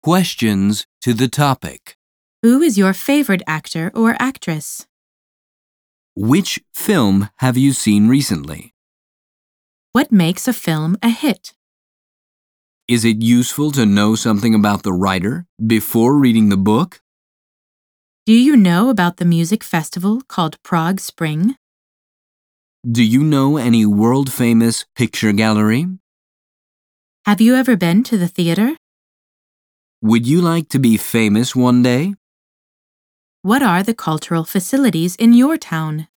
Questions to the topic. Who is your favorite actor or actress? Which film have you seen recently? What makes a film a hit? Is it useful to know something about the writer before reading the book? Do you know about the music festival called Prague Spring? Do you know any world-famous picture gallery? Have you ever been to the theater? Would you like to be famous one day? What are the cultural facilities in your town?